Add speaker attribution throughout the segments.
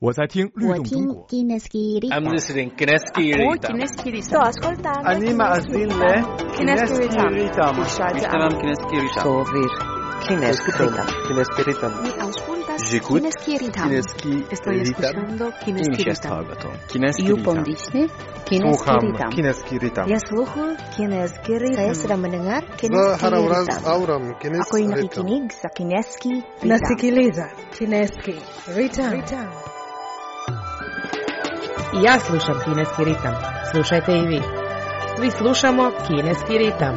Speaker 1: 我在听律动中国。
Speaker 2: I'm listening Kineski Ritam.
Speaker 3: Sto ascoltando.
Speaker 4: Anima Azile
Speaker 3: Kineski Ritam.
Speaker 2: Ishtaram Kineski Ritam.
Speaker 5: Sovir Kineski Ritam.
Speaker 4: Kineski Ritam.
Speaker 3: Mi auscultas
Speaker 2: J'écoute
Speaker 3: Kineski Ritam.
Speaker 4: Kineski
Speaker 3: Estoy escuchando Kineski Ritam.
Speaker 2: Kineski
Speaker 5: You
Speaker 2: Ritam.
Speaker 5: pondisne Kineski
Speaker 4: Sluham
Speaker 5: Ritam.
Speaker 4: Kineski Ritam.
Speaker 3: Ya sluhu Kineski Ritam.
Speaker 5: Saya sedang mendengar
Speaker 6: Za
Speaker 5: Kineski
Speaker 6: harawraz
Speaker 5: Ritam.
Speaker 6: auram
Speaker 3: Ako
Speaker 6: Kineski
Speaker 3: ay
Speaker 6: Ritam.
Speaker 3: nakikinig sa Kineski Ritam.
Speaker 7: Nasikiliza Kineski Ritam. I ja slušam Kineski ritam. Slušajte i vi. Svi slušamo Kineski ritam.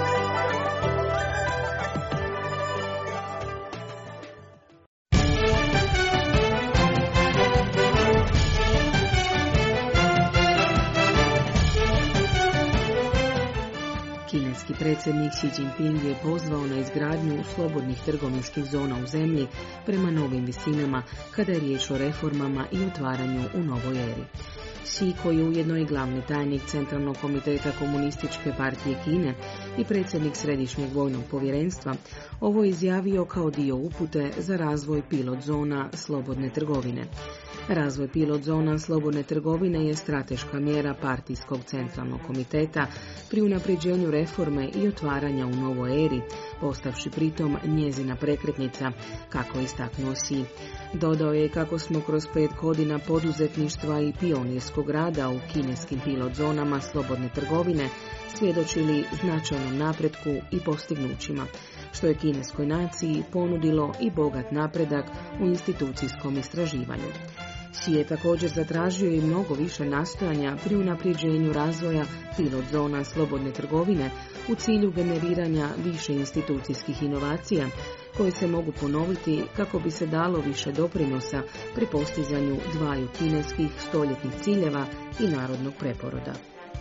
Speaker 8: Kineski predsjednik Xi Jinping je pozvao na izgradnju slobodnih trgovinskih zona u zemlji prema novim visinama kada je riječ o reformama i otvaranju u novoj eri. Xi, koji je ujedno i glavni tajnik Centralnog komiteta Komunističke partije Kine i predsjednik Središnjeg vojnog povjerenstva, ovo je izjavio kao dio upute za razvoj pilot zona slobodne trgovine. Razvoj pilot zona slobodne trgovine je strateška mjera partijskog centralnog komiteta pri unapređenju reforme i otvaranja u novoj eri, postavši pritom njezina prekretnica, kako je istaknuo Xi. Dodao je kako smo kroz 5 godina poduzetništva i pionirskog rada u kineskim pilot zonama slobodne trgovine svjedočili značajnom napretku i postignućima, što je kineskoj naciji ponudilo i bogat napredak u institucijskom istraživanju. Xi je također zatražio i mnogo više nastojanja pri unapređenju razvoja pilot zona slobodne trgovine u cilju generiranja više institucijskih inovacija koje se mogu ponoviti kako bi se dalo više doprinosa pri postizanju dvaju kineskih stoljetnih ciljeva i narodnog preporoda.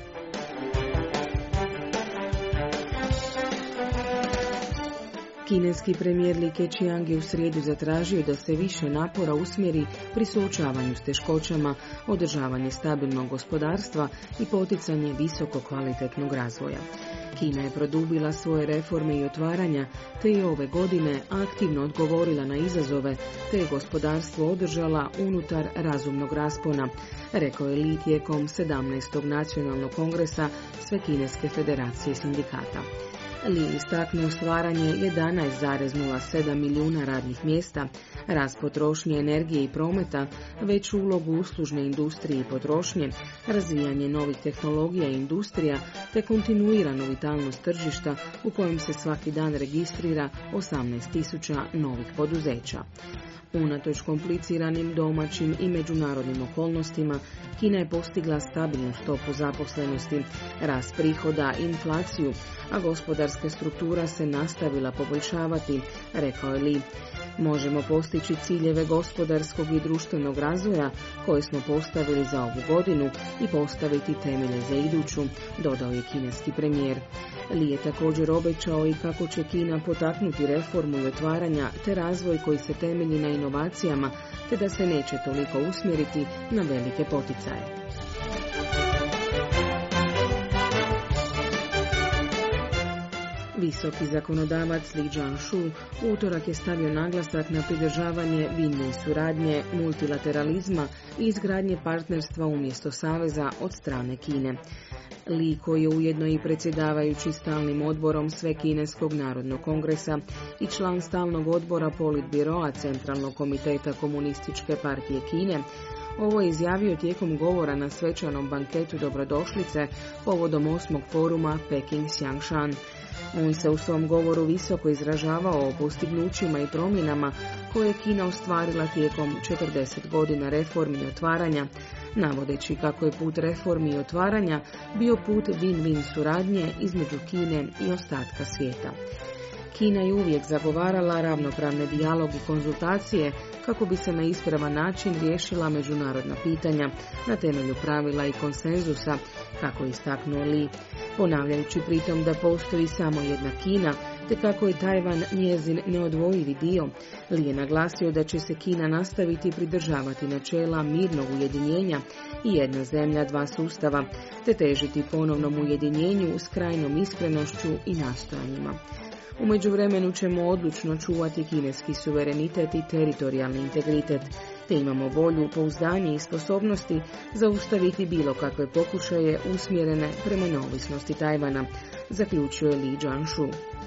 Speaker 8: Kineski premijer Li Keqiang je u srijedu zatražio da se više napora usmjeri pri suočavanju s teškoćama, održavanje stabilnog gospodarstva i poticanje visoko kvalitetnog razvoja. Kina je produbila svoje reforme i otvaranja, te je ove godine aktivno odgovorila na izazove, te je gospodarstvo održala unutar razumnog raspona, rekao je Li tijekom 17. nacionalnog kongresa Svekineske federacije sindikata. Li je istaknuo stvaranje 11,07 milijuna radnih mjesta, rast potrošnje energije i prometa, veću ulogu uslužne industrije i potrošnje, razvijanje novih tehnologija i industrija, te kontinuiranu vitalnost tržišta u kojem se svaki dan registrira 18.000 novih poduzeća. Unatoč kompliciranim domaćim i međunarodnim okolnostima, Kina je postigla stabilnu stopu zaposlenosti, rast prihoda i inflaciju, a gospodarska struktura se nastavila poboljšavati, rekao je Li. Možemo postići ciljeve gospodarskog i društvenog razvoja koje smo postavili za ovu godinu i postaviti temelje za iduću, dodao je kineski premijer. Li je također obećao i kako će Kina potaknuti reformu i otvaranja te razvoj koji se temelji na inovacijama, te da se neće toliko usmjeriti na velike poticaje. Visoki zakonodavac Li Zhangshu utorak je stavio naglasak na pridržavanje win-win suradnje, multilateralizma i izgradnje partnerstva umjesto saveza od strane Kine. Li, koji je ujedno i predsjedavajući stalnim odborom Svekineskog narodnog kongresa i član stalnog odbora Politbiroa Centralnog komiteta Komunističke partije Kine, ovo je izjavio tijekom govora na svečanom banketu dobrodošlice povodom 8. foruma Peking-Xiangshan. On se u svom govoru visoko izražavao o postignućima i promjenama koje je Kina ostvarila tijekom 40 godina reformi i otvaranja, navodeći kako je put reformi i otvaranja bio put win-win suradnje između Kine i ostatka svijeta. Kina je uvijek zagovarala ravnopravne dijalog i konzultacije kako bi se na ispravan način riješila međunarodna pitanja na temelju pravila i konsenzusa, kako je istaknuo Li, ponavljajući pritom da postoji samo jedna Kina, te kako je Tajvan njezin neodvojivi dio. Li je naglasio da će se Kina nastaviti pridržavati načela mirnog ujedinjenja i jedna zemlja, dva sustava, te težiti ponovnom ujedinjenju s krajnom iskrenošću i nastojanjima. U međuvremenu ćemo odlučno čuvati kineski suverenitet i teritorijalni integritet. te imamo volju, pouzdanje i sposobnosti zaustaviti bilo kakve pokušaje usmjerene prema neovisnosti Tajvana, zaključuje Li Jianshu.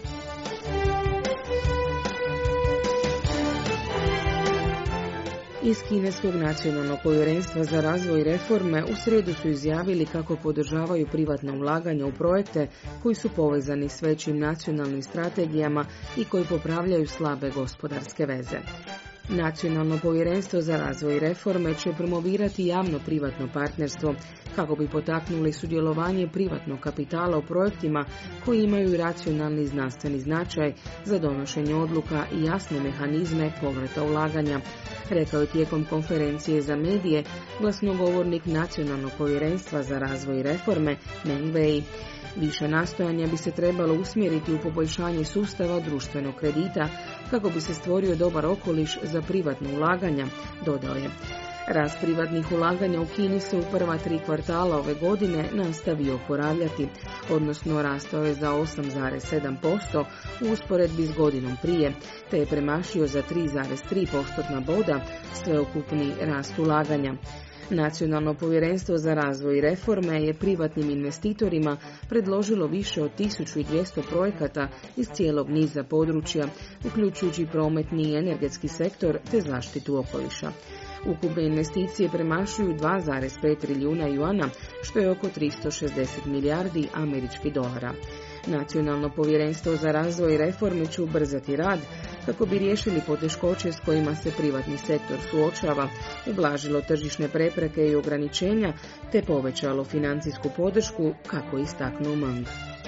Speaker 8: Iz Kineskog nacionalnog povjerenstva za razvoj i reforme u srijedu su izjavili kako podržavaju privatna ulaganja u projekte koji su povezani s većim nacionalnim strategijama i koji popravljaju slabe gospodarske veze. Nacionalno povjerenstvo za razvoj i reforme će promovirati javno-privatno partnerstvo kako bi potaknuli sudjelovanje privatnog kapitala u projektima koji imaju racionalni znanstveni značaj za donošenje odluka i jasne mehanizme povrata ulaganja, rekao je tijekom konferencije za medije glasnogovornik Nacionalnog povjerenstva za razvoj i reforme Meng Wei. Više nastojanja bi se trebalo usmjeriti u poboljšanje sustava društvenog kredita kako bi se stvorio dobar okoliš za privatna ulaganja, dodao je. Rast privatnih ulaganja u Kini se u prva 3 kvartala ove godine nastavio oporavljati, odnosno rastao je za 8,7% u usporedbi s godinom prije, te je premašio za 3,3% boda sveukupni rast ulaganja. Nacionalno povjerenstvo za razvoj i reforme je privatnim investitorima predložilo više od 1200 projekata iz cijelog niza područja, uključujući prometni i energetski sektor te zaštitu okoliša. Ukupne investicije premašuju 2,5 trilijuna juana, što je oko 360 milijardi američkih dolara. Nacionalno povjerenstvo za razvoj i reforme će ubrzati rad kako bi riješili poteškoće s kojima se privatni sektor suočava, ublažilo tržišne prepreke i ograničenja te povećalo financijsku podršku, kako je istaknuo Meng.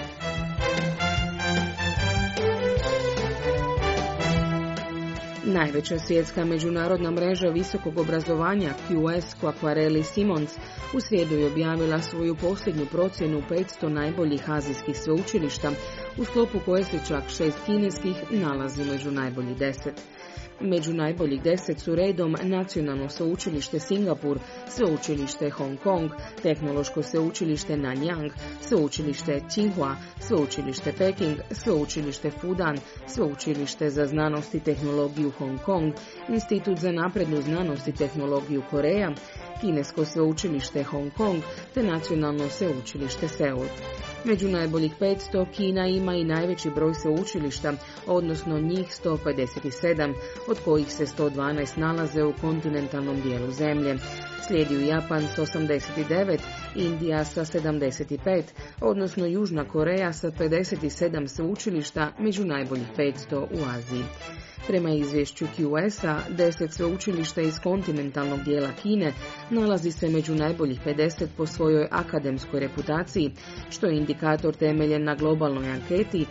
Speaker 8: Najveća svjetska međunarodna mreža visokog obrazovanja QS Quacquarelli Simons u srijedu je objavila svoju posljednju procjenu 500 najboljih azijskih sveučilišta, u sklopu koje se čak 6 kineskih nalazi među najboljih 10. Među najboljih 10 su redom Nacionalno sveučilište Singapur, sveučilište Hong Kong, Tehnološko sveučilište Nanyang, sveučilište Tsinghua, sveučilište Peking, sveučilište Fudan, sveučilište za znanost i tehnologiju Hong Kong, Institut za naprednu znanost i tehnologiju Koreja, Kinesko sveučilište Hong Kong te Nacionalno sveučilište Seul. Među najboljih 500 Kina ima i najveći broj sveučilišta, odnosno njih 157, od kojih se 112 nalaze u kontinentalnom dijelu zemlje. Slijedio Japan s 89, Indija sa 75, odnosno Južna Koreja sa 57 sveučilišta među najboljih 500 u Aziji. Prema izvješću QS-a, 10 sveučilišta iz kontinentalnog dijela Kine nalazi se među najboljih 50 po svojoj akademskoj reputaciji, što je indikator temeljen na globalnoj anketi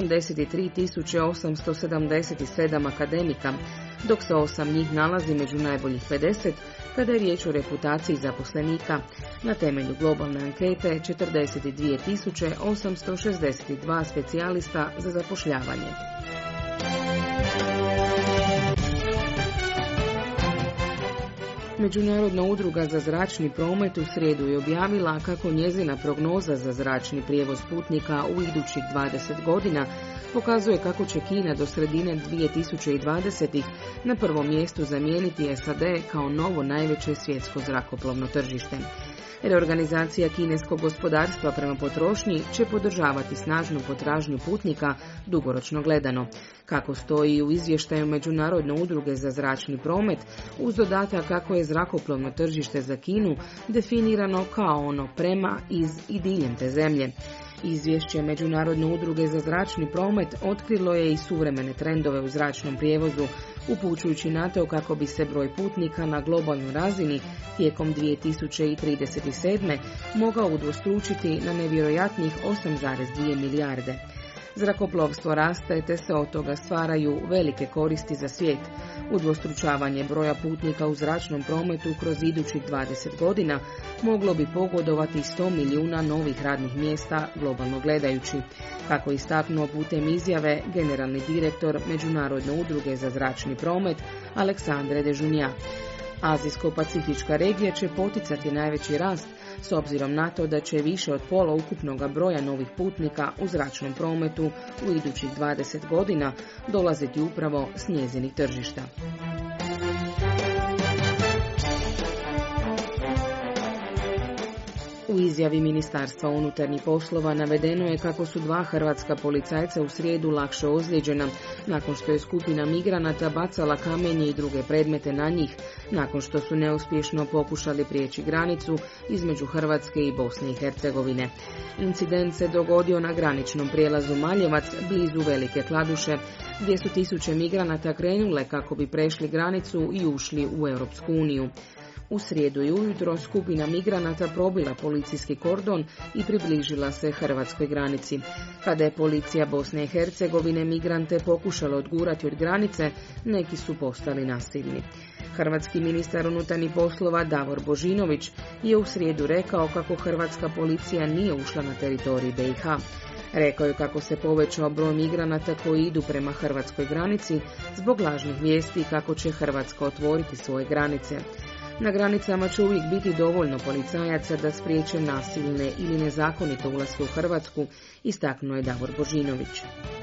Speaker 8: 83.877 akademika, dok se 8 njih nalazi među najboljih 50 kada je riječ o reputaciji zaposlenika. Na temelju globalne ankete 42.862 specijalista za zapošljavanje. Međunarodna udruga za zračni promet u srijedu je objavila kako njezina prognoza za zračni prijevoz putnika u idućih 20 godina pokazuje kako će Kina do sredine 2020. na prvom mjestu zamijeniti SAD kao novo najveće svjetsko zrakoplovno tržište. Reorganizacija kineskog gospodarstva prema potrošnji će podržavati snažnu potražnju putnika dugoročno gledano. Kako stoji u izvještaju Međunarodne udruge za zračni promet, uz dodatak kako je zrakoplovno tržište za Kinu definirano kao ono prema, iz i diljem te zemlje. Izvješće Međunarodne udruge za zračni promet otkrilo je i suvremene trendove u zračnom prijevozu, upućujući na to kako bi se broj putnika na globalnoj razini tijekom 2037. mogao udvostručiti na nevjerojatnih 8,2 milijarde. Zrakoplovstvo raste te se od toga stvaraju velike koristi za svijet. Udvostručavanje broja putnika u zračnom prometu kroz idućih 20 godina moglo bi pogodovati 100 milijuna novih radnih mjesta globalno gledajući, kako je istaknuo putem izjave generalni direktor Međunarodne udruge za zračni promet Alexandre Dejournette. Azijsko-pacifička regija će poticati najveći rast s obzirom na to da će više od pola ukupnog broja novih putnika u zračnom prometu u idućih 20 godina dolaziti upravo s njezinih tržišta. izjavi Ministarstva unutarnjih poslova navedeno je kako su 2 hrvatska policajca u srijedu lakše ozlijeđena nakon što je skupina migranata bacala kamenje i druge predmete na njih, nakon što su neuspješno pokušali prijeći granicu između Hrvatske i Bosne i Hercegovine. Incident se dogodio na graničnom prijelazu Maljevac blizu Velike Kladuše, gdje su tisuće migranata krenule kako bi prešli granicu i ušli u Europsku uniju. U srijedu i ujutro skupina migranata probila policijski kordon i približila se hrvatskoj granici. Kada je policija Bosne i Hercegovine migrante pokušala odgurati od granice, neki su postali nasilni. Hrvatski ministar unutarnjih poslova Davor Božinović je u srijedu rekao kako hrvatska policija nije ušla na teritorij BiH. Rekao je kako se povećao broj migranata koji idu prema hrvatskoj granici zbog lažnih vijesti kako će Hrvatska otvoriti svoje granice. Na granicama će uvijek biti dovoljno policajaca da spriječe nasilne ili nezakonite ulaske u Hrvatsku, istaknuo je Davor Božinović.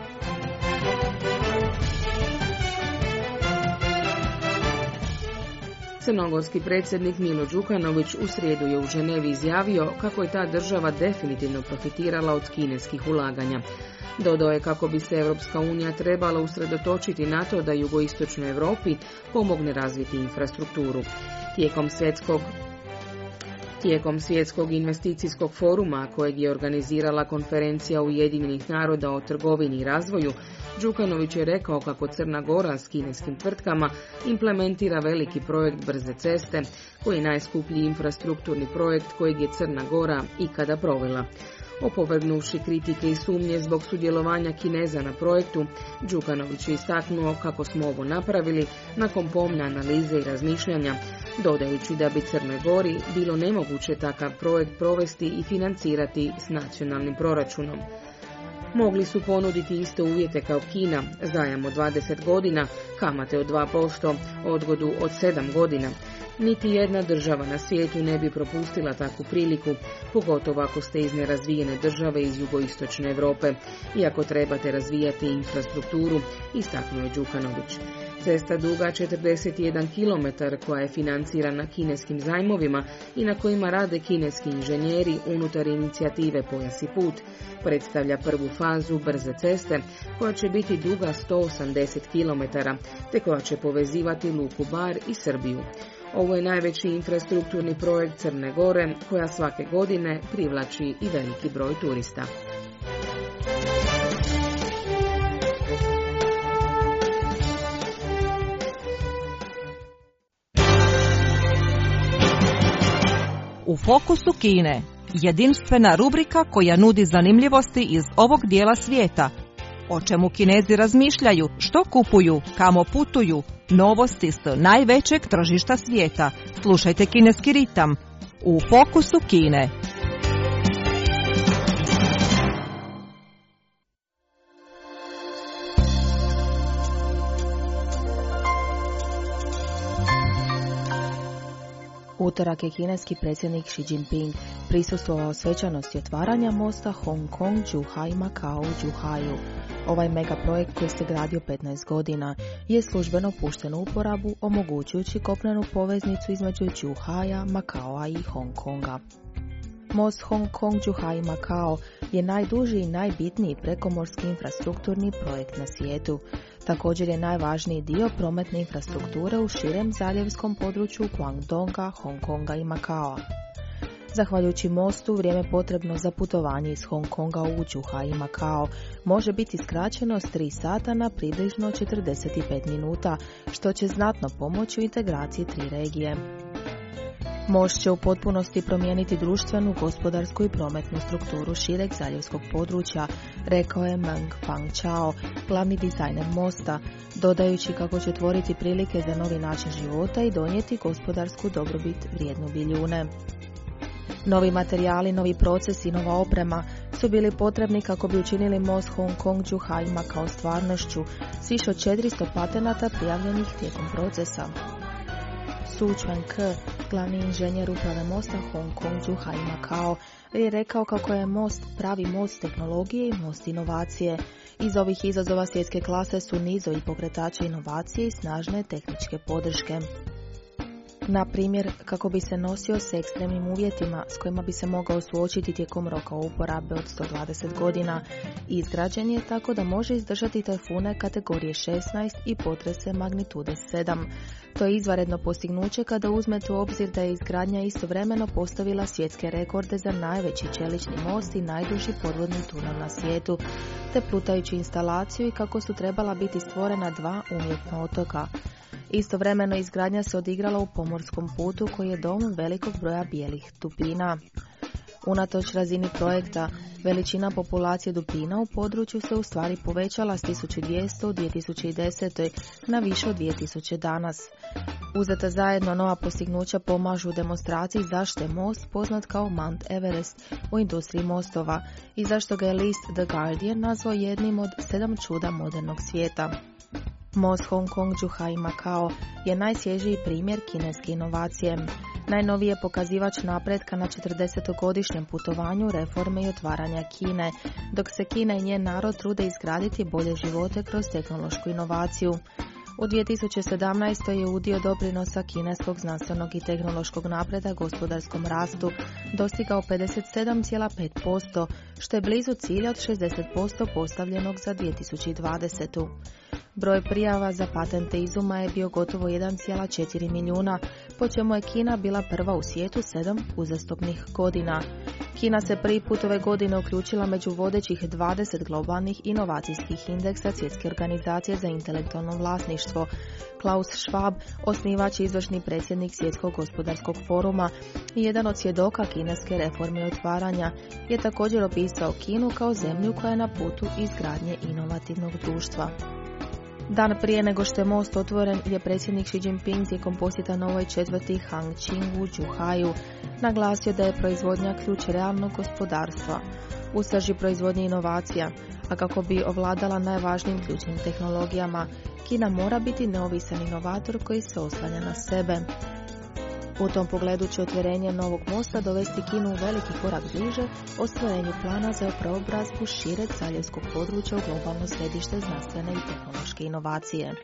Speaker 8: Crnogorski predsjednik Milo Đukanović u srijedu je u Ženevi izjavio kako je ta država definitivno profitirala od kineskih ulaganja. Dodao je kako bi se Europska unija trebala usredotočiti na to da jugoistočnoj Europi pomogne razviti infrastrukturu. Tijekom svjetskog investicijskog foruma kojeg je organizirala konferencija Ujedinjenih naroda o trgovini i razvoju, Đukanović je rekao kako Crna Gora s kineskim tvrtkama implementira veliki projekt brze ceste, koji je najskuplji infrastrukturni projekt kojeg je Crna Gora ikada provela. Opovrgnuvši kritike i sumnje zbog sudjelovanja Kineza na projektu, Đukanović je istaknuo kako smo ovo napravili nakon pomne analize i razmišljanja, dodajući da bi Crnoj Gori bilo nemoguće takav projekt provesti i financirati s nacionalnim proračunom. Mogli su ponuditi iste uvjete kao Kina, zajam od 20 godina, kamate od 2%, odgodu od 7 godina. Niti jedna država na svijetu ne bi propustila takvu priliku, pogotovo ako ste iz nerazvijene države iz jugoistočne Europe, iako trebate razvijati infrastrukturu, istaknuo je Đukanović. Cesta duga 41 km koja je financirana kineskim zajmovima i na kojima rade kineski inženjeri unutar inicijative Pojas i put, predstavlja prvu fazu brze ceste koja će biti duga 180 km te koja će povezivati luku Bar i Srbiju. Ovo je najveći infrastrukturni projekt Crne Gore koja svake godine privlači i veliki broj turista.
Speaker 1: U fokusu Kine, jedinstvena rubrika koja nudi zanimljivosti iz ovog dijela svijeta. O čemu Kinezi razmišljaju, što kupuju, kamo putuju, novosti s najvećeg tržišta svijeta. Slušajte Kineski ritam u fokusu Kine.
Speaker 5: Utorak je kineski predsjednik Xi Jinping prisustvovao svečanosti otvaranja mosta Hong Kong-Zhuhai-Macao u Zhuhaiu. Ovaj megaprojekt koji se gradio 15 godina je službeno pušten u uporabu, omogućujući kopnenu poveznicu između Zhuhaia, Macaoa i Hong Konga. Most Hong Kong-Zhuhai-Macao je najduži i najbitniji prekomorski infrastrukturni projekt na svijetu. Također je najvažniji dio prometne infrastrukture u širem zaljevskom području Guangdonga, Hong Konga i Macaoa. Zahvaljujući mostu, vrijeme potrebno za putovanje iz Hong Konga u Zhuhai i Macao može biti skraćeno s 3 sata na približno 45 minuta, što će znatno pomoći u integraciji 3 regije. Most će u potpunosti promijeniti društvenu, gospodarsku i prometnu strukturu šireg zaljevskog područja, rekao je Meng Fangchao, glavni dizajner mosta, dodajući kako će otvoriti prilike za novi način života i donijeti gospodarsku dobrobit vrijednu bilijune. Novi materijali, novi procesi i nova oprema su bili potrebni kako bi učinili most Hong Kong-Zhuhai Macao stvarnošću s više od 400 patenata prijavljenih tijekom procesa. Su Chuan-Ke, glavni inženjer uprave mosta Hong Kong-Zhuhai Macao, je rekao kako je most pravi most tehnologije i most inovacije. Iz ovih izazova svjetske klase su nizovi pokretači inovacije i snažne tehničke podrške. Na primjer, kako bi se nosio s ekstremnim uvjetima s kojima bi se mogao suočiti tijekom roka uporabe od 120 godina, izgrađen je tako da može izdržati tajfune kategorije 16 i potrese magnitude 7. To je izvanredno postignuće kada uzmete u obzir da je izgradnja istovremeno postavila svjetske rekorde za najveći čelični most i najduži podvodni tunel na svijetu, te plutajuću instalaciju i kako su trebala biti stvorena 2 umjetna otoka. Istovremeno izgradnja se odigrala u pomorskom putu koji je dom velikog broja bijelih dupina. Unatoč razini projekta, veličina populacije dupina u području se u stvari povećala s 1200 u 2010. na više od 2000 danas. Uzeta zajedno, nova postignuća pomažu u demonstraciji zašto je most poznat kao Mount Everest u industriji mostova i zašto ga je list The Guardian nazvao jednim od 7 čuda modernog svijeta. Most Hong Kong-Zhuhai-Macao je najsvježiji primjer kineske inovacije. Najnoviji je pokazivač napretka na 40-godišnjem putovanju reforme i otvaranja Kine, dok se Kina i njen narod trude izgraditi bolje živote kroz tehnološku inovaciju. U 2017. je udio doprinosa kineskog znanstvenog i tehnološkog napreda gospodarskom rastu dostigao 57,5%, što je blizu cilja od 60% postavljenog za 2020. Broj prijava za patente izuma je bio gotovo 1,4 milijuna, po čemu je Kina bila prva u svijetu 7 uzastopnih godina. Kina se prvi put ove godine uključila među vodećih 20 globalnih inovacijskih indeksa Svjetske organizacije za intelektualno vlasništvo. Klaus Schwab, osnivač i izvršni predsjednik Svjetskog gospodarskog foruma i jedan od svjedoka kineske reforme i otvaranja, je također opisao Kinu kao zemlju koja je na putu izgradnje inovativnog društva. Dan prije nego što je most otvoren je predsjednik Xi Jinping tijekom posjeta novoj četvrti Hangqingu Zhuhaiu naglasio da je proizvodnja ključ realnog gospodarstva, u srži proizvodnje inovacija, a kako bi ovladala najvažnijim ključnim tehnologijama, Kina mora biti neovisan inovator koji se oslanja na sebe. U tom pogledu će otvorenje novog mosta dovesti Kinu u veliki korak bliže ostvarenju plana za preobrazbu šireg zaljevskog područja u globalno središte znanstvene i tehnološke inovacije.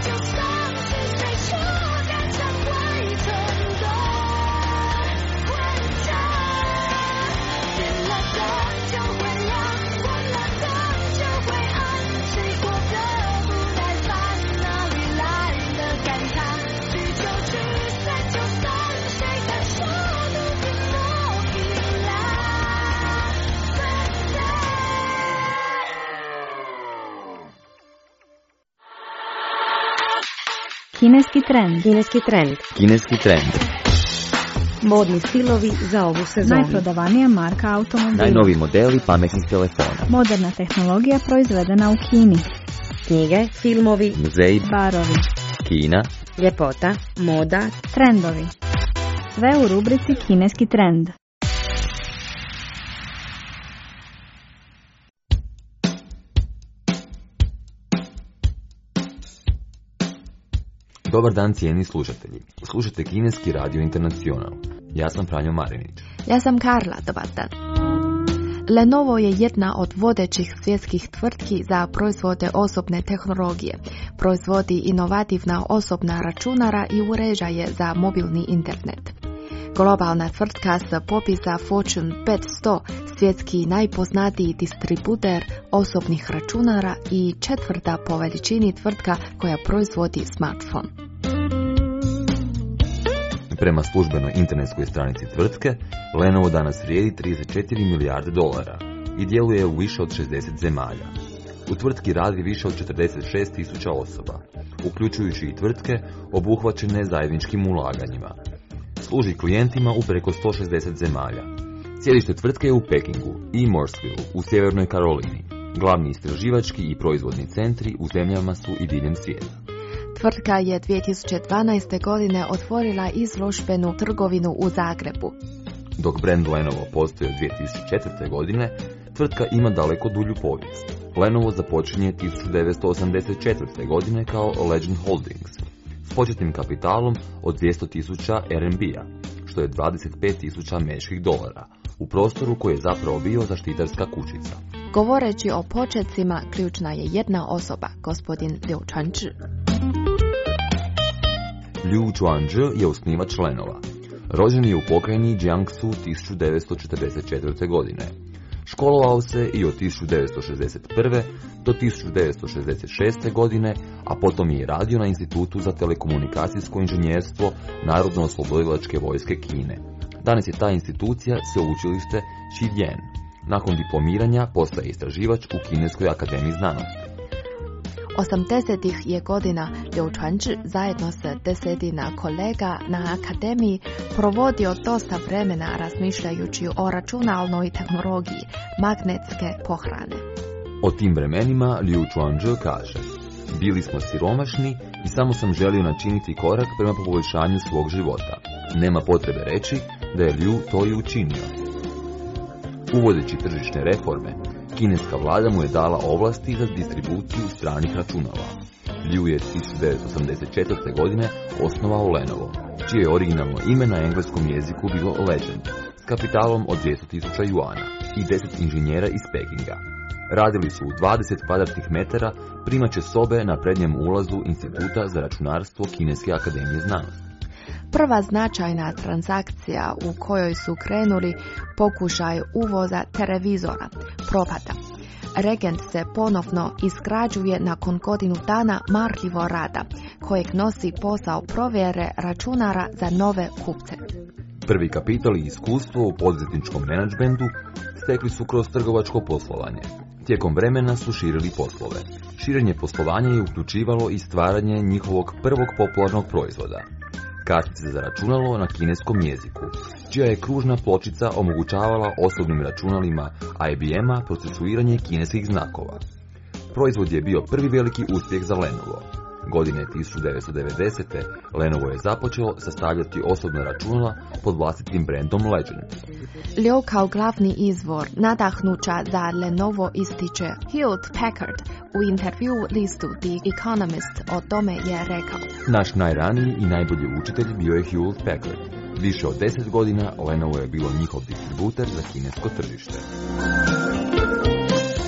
Speaker 6: Kineski trend.
Speaker 7: Kineski trend.
Speaker 9: Kineski trend.
Speaker 7: Modni stilovi za ovu sezonu.
Speaker 6: Najprodavanija marka automobila.
Speaker 9: Najnoviji modeli pametnih telefona.
Speaker 6: Moderna tehnologija proizvedena u Kini.
Speaker 7: Knjige, filmovi,
Speaker 9: muzeji,
Speaker 6: barovi,
Speaker 9: Kina,
Speaker 7: ljepota, moda,
Speaker 6: trendovi. Sve u rubrici Kineski trend.
Speaker 10: Dobar dan cijeni slušatelji. Slušajte Kineski radio Internacional. Ja sam Franjo Marinić.
Speaker 5: Ja sam Karla, dobar dan. Lenovo je jedna od vodećih svjetskih tvrtki za proizvode osobne tehnologije. Proizvodi inovativna osobna računara i uređaje za mobilni internet. Globalna tvrtka s popisa Fortune 500, svjetski najpoznatiji distributer osobnih računara i četvrta po veličini tvrtka koja proizvodi smartphone.
Speaker 10: Prema službenoj internetskoj stranici tvrtke, Lenovo danas vrijedi 34 milijarde dolara i djeluje u više od 60 zemalja. U tvrtki radi više od 46.000 osoba, uključujući i tvrtke obuhvaćene zajedničkim ulaganjima. Služi klijentima u preko 160 zemalja. Sjedište tvrtke je u Pekingu i Mooresville u Sjevernoj Karolini. Glavni istraživački i proizvodni centri u zemljama su i diljem svijeta.
Speaker 5: Tvrtka je 2012. godine otvorila izložbenu trgovinu u Zagrebu.
Speaker 10: Dok brand Lenovo postoji od 2004. godine, tvrtka ima daleko dulju povijest. Lenovo započinje 1984. godine kao Legend Holdings, s početnim kapitalom od 200.000 RMB-a, što je 25.000 američkih dolara, u prostoru koji je zapravo bio zaštitarska kućica.
Speaker 5: Govoreći o početcima, ključna je jedna osoba, gospodin Liu Chuanzhi.
Speaker 10: Liu Chuanzhi je osnivač Lenova. Rođen je u pokrajini Jiangsu 1944. godine. Školovao se i od 1961. do 1966. godine, a potom je radio na Institutu za telekomunikacijsko inženjerstvo Narodno-oslobodilačke vojske Kine. Danas je ta institucija sveučilište Xidian. Nakon diplomiranja postaje istraživač u Kineskoj akademiji znanosti.
Speaker 5: 80-ih je godina Liu Chuanzhi zajedno s desetina kolega na akademiji provodio dosta vremena razmišljajući o računalnoj tehnologiji magnetske pohrane.
Speaker 10: O tim vremenima Liu Chuanzhi kaže: bili smo siromašni i samo sam želio načiniti korak prema poboljšanju svog života. Nema potrebe reći da je Liu to i učinio. Uvodeći tržišne reforme, kineska vlada mu je dala ovlasti za distribuciju stranih računala. Liu je 1984. godine osnovao Lenovo, čije je originalno ime na engleskom jeziku bilo Legend, s kapitalom od 200.000 juana i 10 inženjera iz Pekinga. Radili su u 20 kvadratnih metara primaće sobe na prednjem ulazu Instituta za računarstvo Kineske akademije znanosti.
Speaker 5: Prva značajna transakcija u kojoj su krenuli pokušaj uvoza televizora propada. Regent se ponovno izgrađuje nakon godinu dana marljivo rada, kojeg nosi posao provjere računara za nove kupce.
Speaker 10: Prvi kapital i iskustvo u poduzetničkom menadžmentu stekli su kroz trgovačko poslovanje. Tijekom vremena su širili poslove. Širenje poslovanja je uključivalo i stvaranje njihovog prvog popularnog proizvoda, kartice za računalo na kineskom jeziku, čija je kružna pločica omogućavala osobnim računalima IBM-a procesuiranje kineskih znakova. Proizvod je bio prvi veliki uspjeh za Lenovo. Godine 1990. Lenovo je započelo sastavljati osobna računala pod vlastitim brendom Legend.
Speaker 5: Liu kao glavni izvor nadahnuća za Lenovo ističe Hewlett Packard. U intervju listu The Economist o tome je rekao:
Speaker 10: naš najraniji i najbolji učitelj bio je Hewlett Packard. Više od 10 godina Lenovo je bilo njihov distributer za kinesko tržište.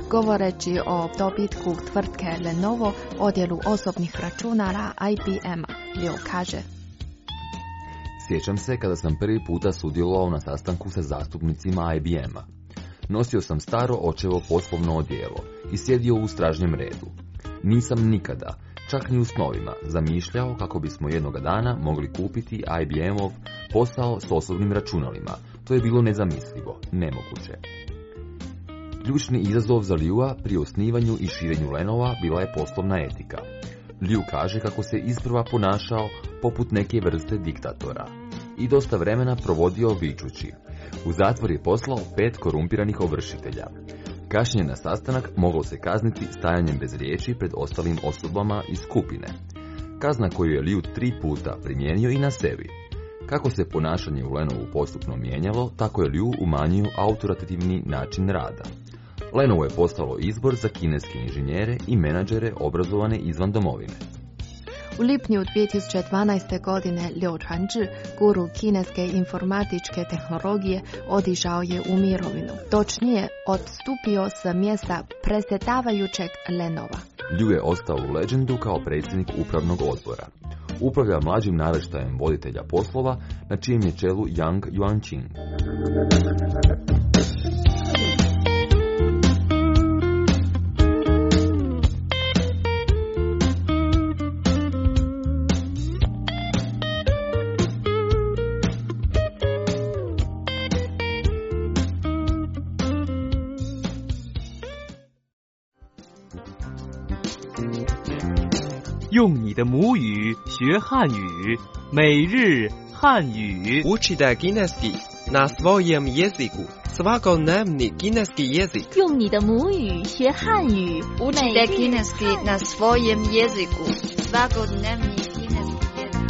Speaker 5: Govoreći o dobitku tvrtke Lenovo odjelu osobnih računara IBM-a, Liu kaže:
Speaker 10: Sjećam se kada sam prvi puta sudjelovao na sastanku sa zastupnicima IBM-a. Nosio sam staro očevo poslovno odijelo i sjedio u stražnjem redu. Nisam nikada, čak ni u snovima, zamišljao kako bismo jednoga dana mogli kupiti IBM-ov posao s osobnim računalima. To je bilo nezamislivo, nemoguće. Ključni izazov za Liua pri osnivanju i širenju Lenova bila je poslovna etika. Liu kaže kako se isprva ponašao poput neke vrste diktatora i dosta vremena provodio vičući. U zatvor je poslao 5 korumpiranih ovršitelja. Kašnjenje na sastanak moglo se kazniti stajanjem bez riječi pred ostalim osobama iz skupine. Kazna koju je Liu 3 puta primijenio i na sebi. Kako se ponašanje u Lenovu postupno mijenjalo, tako je Liu umanjio autoritativni način rada. Lenovo je postalo izbor za kineske inženjere i menadžere obrazovane izvan domovine.
Speaker 5: U lipnju 2012. godine Liu Chuanzhi, guru kineske informatičke tehnologije, otišao je u mirovinu. Točnije, odstupio sa mjesta predsjedavajućeg Lenova.
Speaker 10: Liu je ostao u legendu kao predsjednik upravnog odbora. Upravlja mlađim naraštajem voditelja poslova, na čijem je čelu Yang Yuanqing.
Speaker 11: 用你的母语学汉语，每日汉语。
Speaker 2: Učite kineski na svojem jeziku. Svakodnevni kineski jezik.
Speaker 12: 用你的母语学汉语。
Speaker 13: Učite kineski na svojem jeziku. Svakodnevni kineski jezik.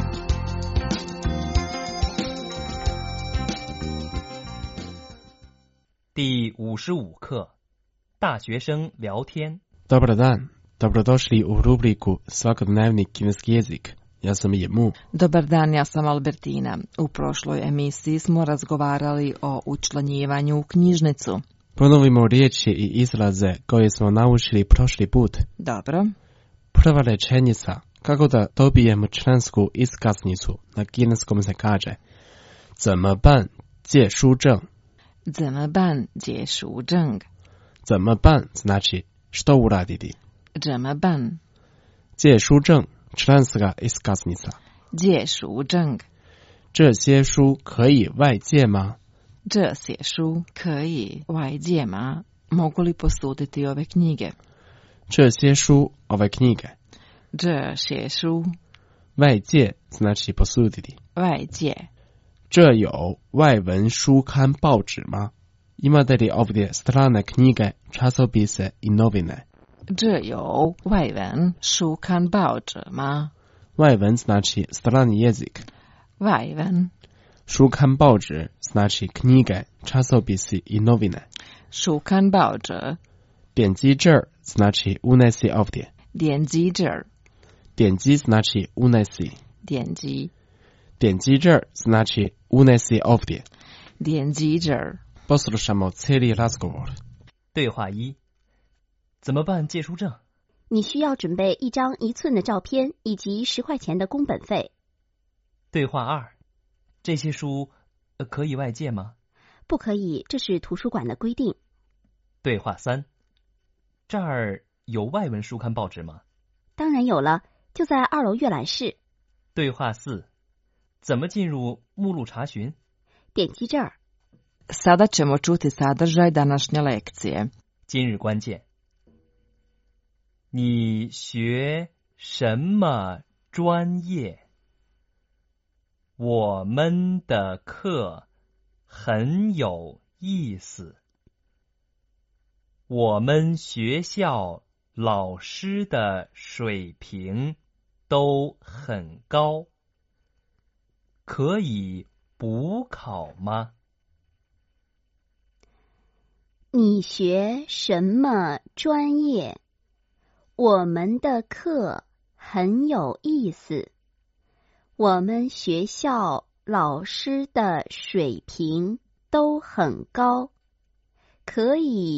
Speaker 11: 第55课，大学生聊天。
Speaker 14: Dobar dan, dobrodošli u rubriku Svakodnevni kineski jezik. Ja sam Jemu.
Speaker 1: Dobar dan, ja sam Albertina. U prošloj emisiji smo razgovarali o učlanjivanju u knjižnicu.
Speaker 14: Ponovimo riječi i izraze koje smo naučili prošli put.
Speaker 1: Dobro.
Speaker 14: Prva rečenica, kako da dobijemo člansku iskaznicu, na kineskom se kaže 怎么办借书证
Speaker 1: 怎么办借书证
Speaker 14: 怎么办 znači što uraditi.
Speaker 1: 怎么办
Speaker 14: 借书证 članska iskaznica.
Speaker 1: 借书证
Speaker 14: 这些书可以外借吗？
Speaker 1: 这些书可以外借吗？ Mogu li posuditi ove knjige?
Speaker 14: 这些书 ove knjige.
Speaker 1: 这些书
Speaker 14: 外借 znači posuditi.
Speaker 1: 外借
Speaker 14: 这有外文书刊报纸吗？ Imate li ovdje strane knjige, časopise i novine?
Speaker 1: 这有外文书刊报纸吗？
Speaker 14: 外文 znači strani jezik.
Speaker 1: 外文
Speaker 14: 书刊报纸 znači knjige, časopisi i novine.
Speaker 1: 书刊报纸
Speaker 14: 点击这儿 znači unesi ovdje.
Speaker 1: 点击这儿
Speaker 14: 点击 znači unesi.
Speaker 1: 点击
Speaker 14: 点击这儿 znači unesi ovdje.
Speaker 1: 点击这儿
Speaker 14: Poslušamo cijeli razgovor.
Speaker 11: 对话一，怎么办借书证？
Speaker 12: 你需要准备1张1寸的照片以及10块钱的工本费。
Speaker 11: 对话二，这些书可以外借吗？
Speaker 12: 不可以，这是图书馆的规定。
Speaker 11: 对话三，这儿有外文书刊报纸吗？
Speaker 12: 当然有了，就在2楼阅览室。
Speaker 11: 对话四，怎么进入目录查询？
Speaker 12: 点击这儿。
Speaker 1: Sada ćemo čuti sadržaj današnje lekcije.
Speaker 11: 今日关键，你学什么专业？我们的课很有意思。我们学校老师的水平都很高，可以补考吗？
Speaker 12: 你学什么专业？我们的课很有意思。我们学校老师的水平都很高，可以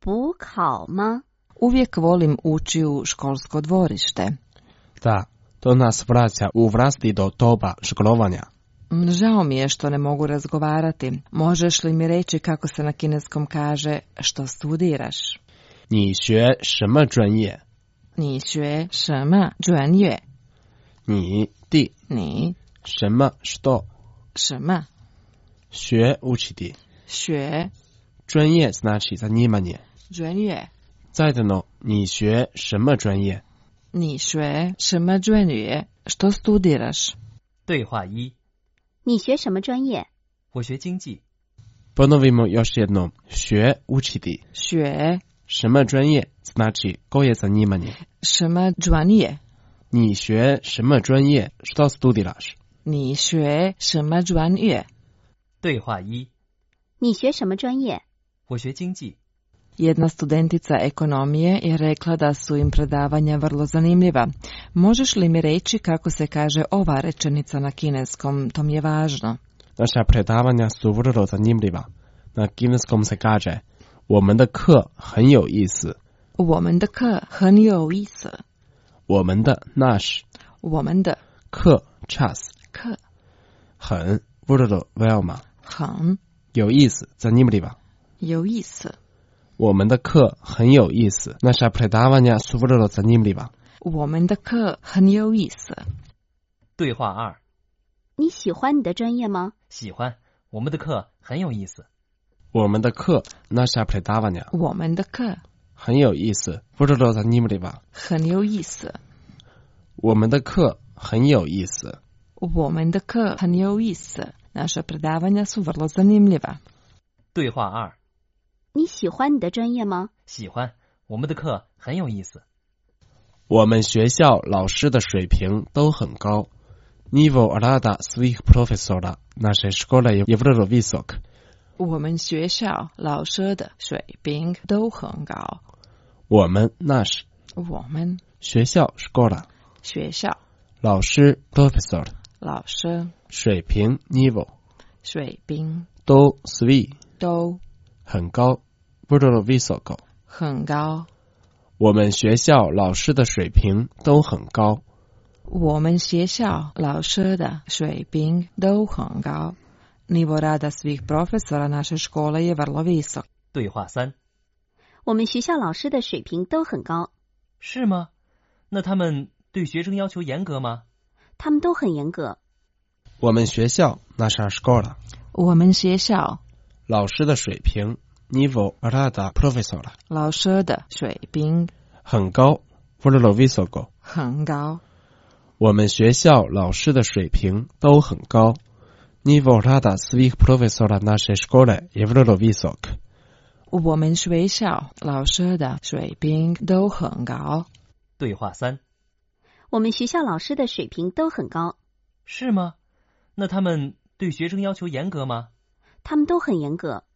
Speaker 12: 补考吗？
Speaker 1: Uvijek volim ući u školsko dvorište.
Speaker 14: Da, to nas vraća u vlastito doba školovanja.
Speaker 1: Žao mi je što ne mogu razgovarati. Možeš li mi reći kako se na kineskom kaže što studiraš?
Speaker 14: 你学什么专业？
Speaker 1: 你学什么专业？
Speaker 14: 你的
Speaker 1: 你
Speaker 14: 什么что？
Speaker 1: 什么
Speaker 14: 学 učiti。
Speaker 1: 学
Speaker 14: 专业 znači zanimanje。
Speaker 1: 专业。
Speaker 14: Zajedno, 你学什么专业？
Speaker 1: 你学什么专业？što studiraš？
Speaker 11: 对话一。
Speaker 12: 你学什么专业？
Speaker 11: 我学经济。
Speaker 14: Ponovimo još jednom. 学 učiti。
Speaker 1: 学
Speaker 14: 什么专业 znači koje zanimanje？
Speaker 1: 什么专业？
Speaker 14: 你学什么专业？što studiraš？
Speaker 1: 你学什么专业？
Speaker 11: 对话一。
Speaker 12: 你学什么专业？
Speaker 11: 我学经济。
Speaker 1: Jedna studentica ekonomije je rekla da su im predavanja vrlo zanimljiva. Možeš li mi reći kako se kaže ova rečenica na kineskom? To mi je važno.
Speaker 14: Naša predavanja su vrlo zanimljiva. Na kineskom se kaže 我们的课很有意思。
Speaker 1: 我们的课很有意思。
Speaker 14: 我们的 naš。
Speaker 1: 我们的
Speaker 14: 课 čas。
Speaker 1: 课
Speaker 14: 很 vrlo veoma。
Speaker 1: 很
Speaker 14: 有意思 zanimljiva。
Speaker 1: 有意思。
Speaker 14: 我们的课很有意思。Naša predavanja su vrlo zanimljiva.
Speaker 1: 我们的课很有意思。
Speaker 11: 对话二。
Speaker 12: 你喜欢你的专业吗？
Speaker 11: 喜欢，我们的课很有意思。
Speaker 14: 我们的课 naša predavanja
Speaker 1: 我们的课
Speaker 14: 很有意思。vrlo zanimljiva。
Speaker 1: 很有意思。
Speaker 14: 我们的课很有意思。
Speaker 1: 我们的课很有意思。Naša predavanja su vrlo zanimljiva.
Speaker 11: 对话二。
Speaker 12: 你喜欢你的专业吗？
Speaker 11: 喜欢，我们的课很有意思。
Speaker 14: 我们学校老师的水平都很高。Nivo rada svih profesora naše škole je vrlo visok.
Speaker 1: 我们学校老师的水平都很高。
Speaker 14: 我们 naš
Speaker 1: 我们
Speaker 14: 学校 škola
Speaker 1: 学校
Speaker 14: 老师 profesor
Speaker 1: 老师
Speaker 14: 水平 nivo
Speaker 1: 水平
Speaker 14: 都 svi
Speaker 1: 都
Speaker 14: 很高 vrlo visoko
Speaker 1: 很高。
Speaker 14: 我们学校老师的水平都很高。
Speaker 1: 我们学校老师的水平都很高。Nivo rada svih profesora naše škole je vrlo visok.
Speaker 11: 对话三。
Speaker 12: 我们学校老师的水平都很高。
Speaker 11: 是吗？那他们对学生要求严格吗？
Speaker 12: 他们都很严格。
Speaker 14: 我们学校 naša škola
Speaker 1: 我们学校
Speaker 14: 老师的水平 nivo rada profesora
Speaker 1: 老师的水平
Speaker 14: 很高 vrlo visoko
Speaker 1: 很高。
Speaker 14: 我们学校老师的水平都很高。Nivo rada svih profesora naše škole je vrlo visok.
Speaker 1: 我们学校老师的水平都很高。
Speaker 11: 对话三。
Speaker 12: 我们学校老师的水平都很高。
Speaker 11: 是吗？那他们对学生要求严格吗？
Speaker 12: 他们都很严格。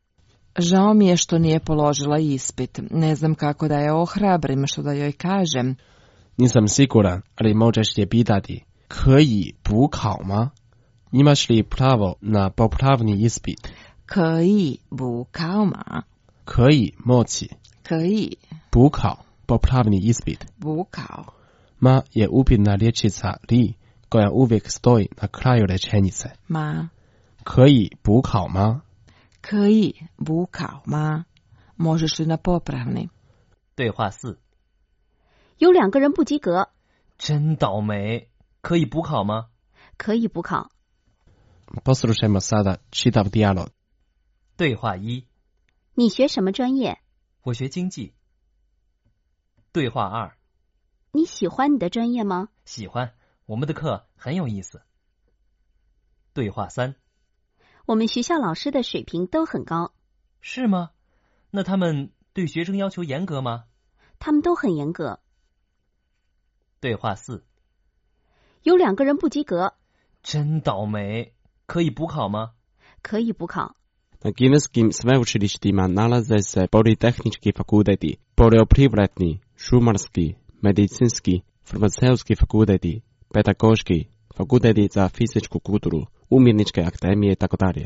Speaker 1: Žao mi je što nije položila ispit. Ne znam kako da je ohrabrim, što da joj kažem.
Speaker 14: Nisam siguran, ali možeš je pitati. 可以补考吗? Imaš li pravo na popravni ispit?
Speaker 1: 可以补考吗?
Speaker 14: 可以 moći.
Speaker 1: 可以
Speaker 14: 补考 popravni ispit.
Speaker 1: 补考
Speaker 14: Ma je upitna riječica li koja uvijek stoji na kraju rečenice.
Speaker 1: Ma
Speaker 14: 可以补考吗?
Speaker 1: 可以补考吗? Možeš li na popravni?
Speaker 11: 对话四。
Speaker 12: 有2个人不及格。
Speaker 11: 真倒霉，可以补考吗？
Speaker 12: 可以补考。
Speaker 14: Poslušajmo sada čitav dijalog.
Speaker 11: 对话一。
Speaker 12: 你学什么专业？
Speaker 11: 我学经济。对话二。
Speaker 12: 你喜欢你的专业吗？
Speaker 11: 喜欢，我们的课很有意思。对话三。
Speaker 12: 我们学校老师的水平都很高。
Speaker 11: 是吗？那他们对学生要求严格吗？
Speaker 12: 他们都很严格。
Speaker 11: 对话四。
Speaker 12: 有2个人不及格。
Speaker 11: 真倒霉，可以补考吗？
Speaker 12: 可以补考。
Speaker 14: Na kineskim sveučilištima nalaze se politehnički fakulteti, poljoprivredni, šumarski, medicinski, farmaceutski fakulteti, pedagoški, fakulteti za fizičku kulturu, umjetničke akademije itd.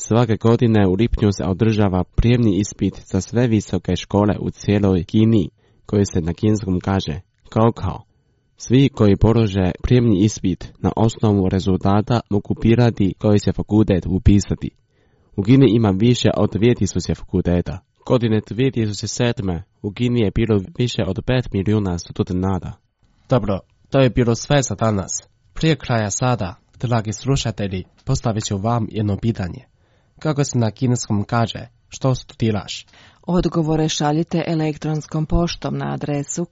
Speaker 14: Svake godine u lipnju se održava prijemni ispit za sve visoke škole u cijeloj Kini, koji se na kineskom kaže Gaokao. Svi koji polože prijemni ispit na osnovu rezultata mogu birati koji se fakultet upisati. U Kini ima više od 2000 fakulteta. Godine 2007. u Kini je bilo više od 5 milijuna studenata. Dobro, to je bilo sve za danas. Prije kraja sada, dragi slušatelji, postavit ću vam jedno pitanje. Kako se na kineskom kaže, što studiraš?
Speaker 1: Odgovore šaljite elektronskom poštom na adresu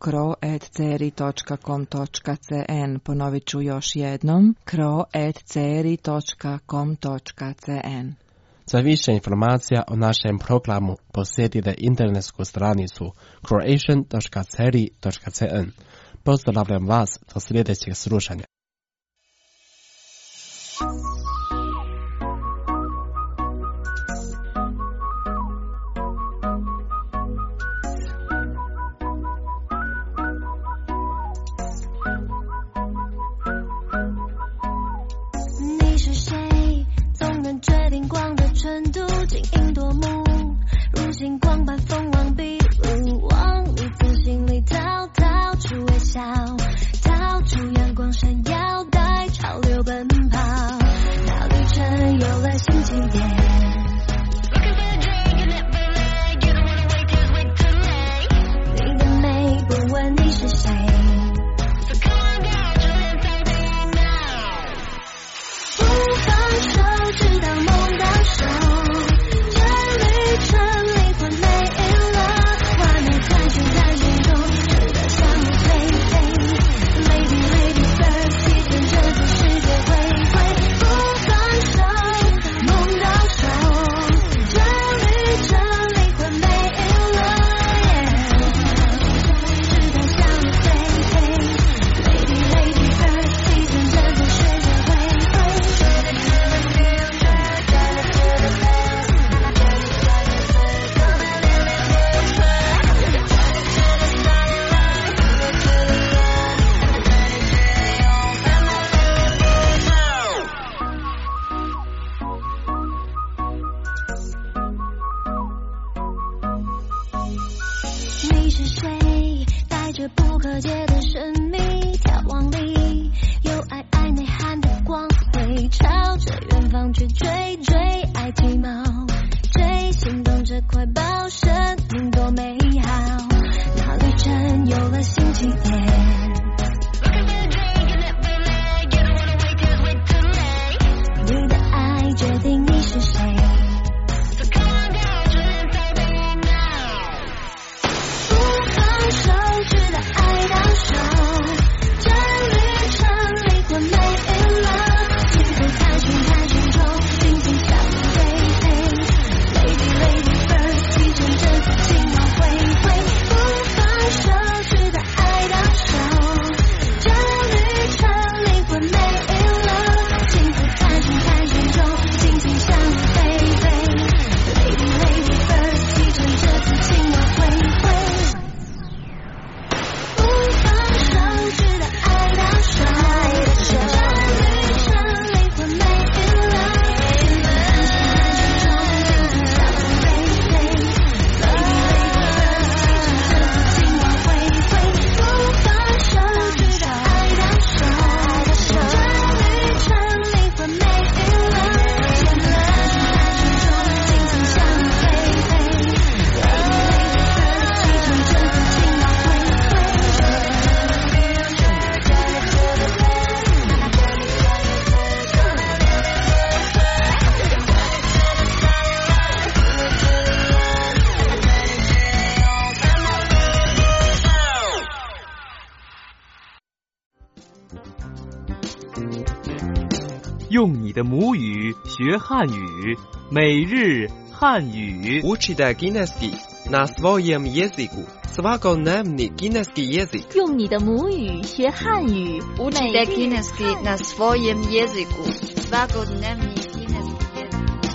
Speaker 1: kro@ceri.com.cn. Ponovit ću još jednom, kro@ceri.com.cn.
Speaker 14: Za više informacija o našem programu posjetite internetsku stranicu croatian.ceri.cn. Pozdravljam vas do sljedećeg slušanja.
Speaker 11: 用你的母语学汉语，每日汉语。
Speaker 2: Učite kineski na svojem jeziku. Svakodnevni kineski jezik.
Speaker 12: 用你的母语学汉语，
Speaker 13: Učite kineski na svojem jeziku. Svakodnevni kineski jezik.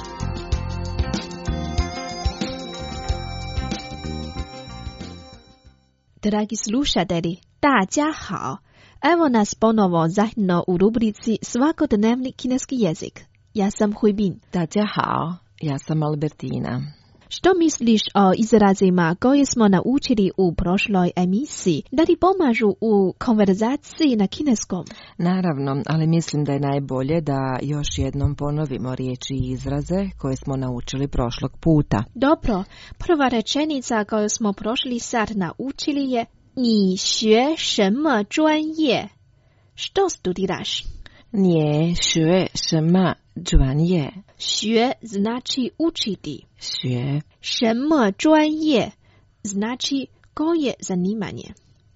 Speaker 5: Dragi slušatelji, 大家好。Evo nas ponovo zajedno u rubrici Svakodnevni kineski jezik. Ja sam Huibin.
Speaker 1: 大家好 Ja sam Albertina.
Speaker 15: Što misliš o izrazima koje smo naučili u prošloj emisiji? Da ti pomažu u konverzaciji na kineskom?
Speaker 1: Naravno, ali mislim da je najbolje da još jednom ponovimo riječi i izraze koje smo naučili prošlog puta.
Speaker 15: Dobro, prva rečenica koju smo prošli sad naučili je Ni xue shenme zhuan ye? Što studiraš?
Speaker 1: Nije šue šema zhuan ye.
Speaker 15: Xue znači učiti.
Speaker 1: Xue.
Speaker 15: Shenme zhuan ye znači koje zanimanje.